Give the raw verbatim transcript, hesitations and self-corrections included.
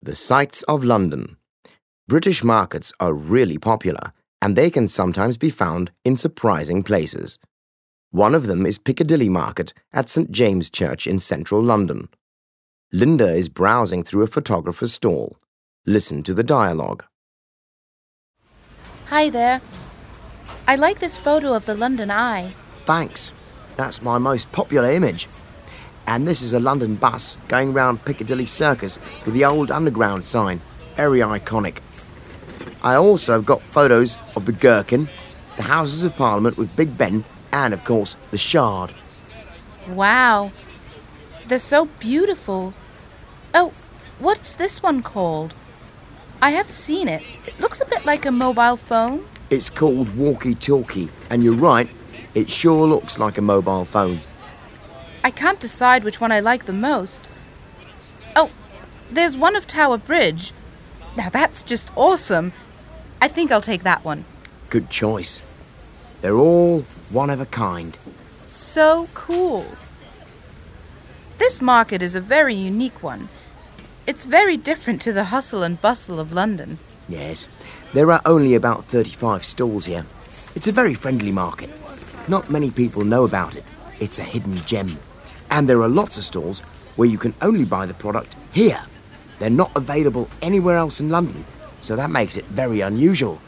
The sights of London. British markets are really popular, and they can sometimes be found in surprising places. One of them is Piccadilly Market at St James' Church in central London. Linda is browsing through a photographer's stall. Listen to the dialogue. Hi there. I like this photo of the London Eye. Thanks. That's my most popular image. And this is a London bus going round Piccadilly Circus with the old Underground sign. Very iconic. I also have got photos of the Gherkin, the Houses of Parliament with Big Ben, and, of course, the Shard. Wow. They're so beautiful. Oh, what's this one called? I have seen it. It looks a bit like a mobile phone. It's called Walkie Talkie, and you're right, it sure looks like a mobile phone. I can't decide which one I like the most. Oh, there's one of Tower Bridge. Now that's just awesome. I think I'll take that one. Good choice. They're all one of a kind. So cool. This market is a very unique one. It's very different to the hustle and bustle of London. Yes, there are only about thirty-five stalls here. It's a very friendly market. Not many people know about it. It's a hidden gem. And there are lots of stalls where you can only buy the product here. They're not available anywhere else in London, so that makes it very unusual.